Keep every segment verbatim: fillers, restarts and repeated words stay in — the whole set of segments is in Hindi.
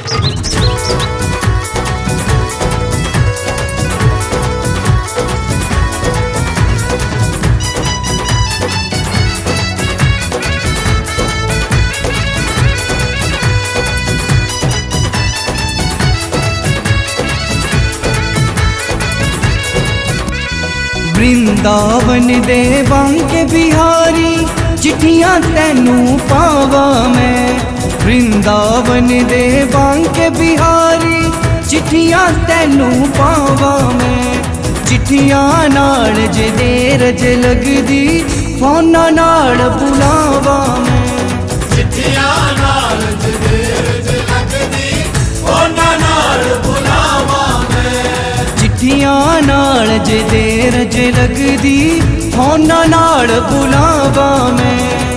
वृंदावन दे बांके बिहारी चिट्ठियां तैनू पावा मैं। वृंदावन दे बांके बिहारी चिट्ठियां तैनू पावा मैं। चिट्ठियां नाल जे देर जे लगदी फोना नाल बुलावा मैं। चिट्ठियां नाल जे देर जे लगदी फोना नाल बुलावा मैं। चिट्ठियां नाल जे देर जे लगदी फोना नाल बुलावा मैं।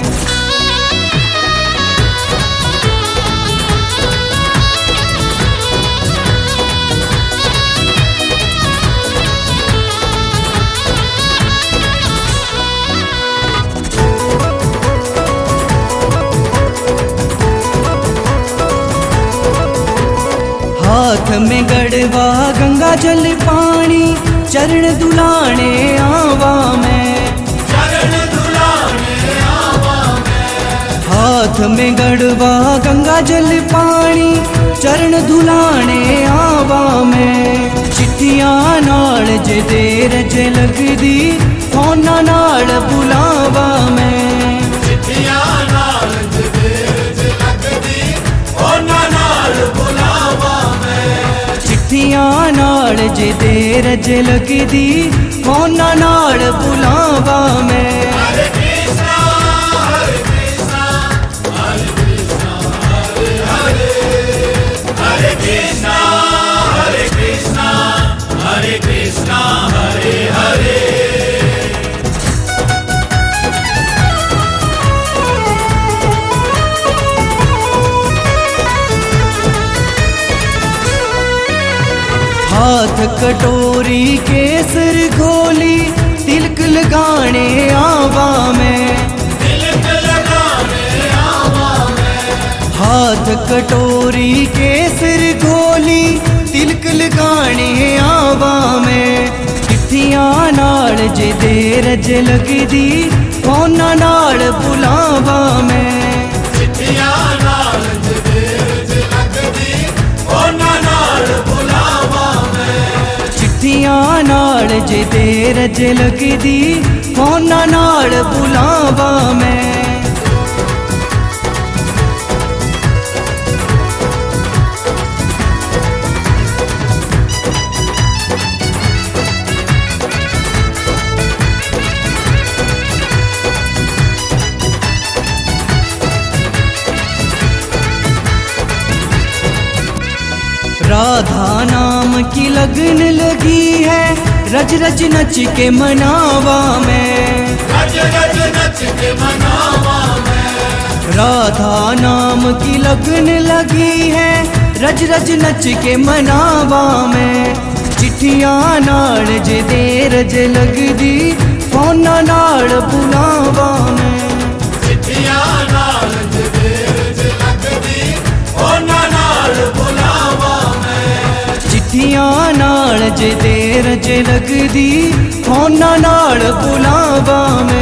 हाथ में गड़वा गंगा जल पानी चरण दुलाने आवा मैं। चरण दुलाने आवा मैं। हाथ में गड़वा गंगा जल पानी चरण दुलाने आवा मैं। चिट्ठियां नाल जे देर जे लगदी फोना नाल बुलावा मैं। चिट्ठियां नाल जे देर जे लगदी फोना नाल बुलावा मैं। चिट्ठियां नाल जे देर जे लगदी फोना नाल बुलावा मैं। हरे कृष्णा हरे कृष्णा हरे कृष्णा हरे हरे। हरे कृष्णा हरे कृष्णा हरे कृष्णा हरे हरे। हाथ कटोरी केसर घोली तिलक लगाने आवा मैं। तिलक लगाने आवा मैं। हाथ कटोरी केसर घोली तिलक लगाने आवा मैं। चिट्ठियां नाल जे देर जे लगदी फोना नाल बुलावा मैं। चिट्ठियां नाल जे देर जे लगदी फोना नाल बुलावा मैं। चिट्ठियां नाल जे देर जे लगदी फोना नाल बुलावा मैं। राधा नाम की लगन लगी है रज रज नच के मनावा मैं। रज रज नच के मनावा मैं। राधा नाम की लगन लगी है रज रज नच के मनावा मैं। चिट्ठियां नाल जे देर जे लगदी फोना नाल बुलावा मैं। चिट्ठियां नाल जे देर जे लगदी फोना नाल बुलावा मैं। चिट्ठियां नाल जे देर जे लगदी फोना नाल बुलावा मैं।